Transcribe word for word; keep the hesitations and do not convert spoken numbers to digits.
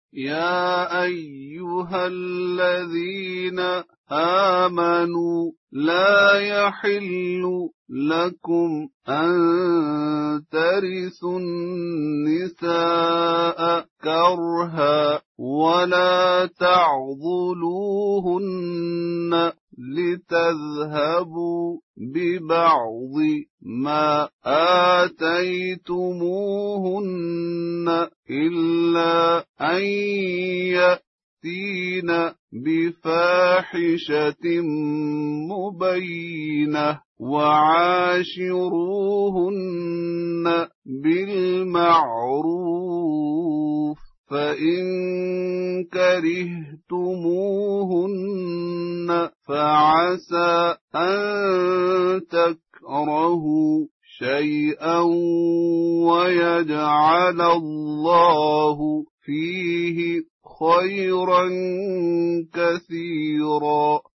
يا أيها الذين آمنوا لا يحل لكم أن ترثوا النساء كرها ولا تعضلوهن لتذهبوا ببعض ما آتيتموهن إلا أن يأتين بفاحشة مبينة وعاشروهن بالمعروف فإن كرهتموهن فعسى أن تكرهوا شيئا ويجعل الله فيه خيرا كثيرا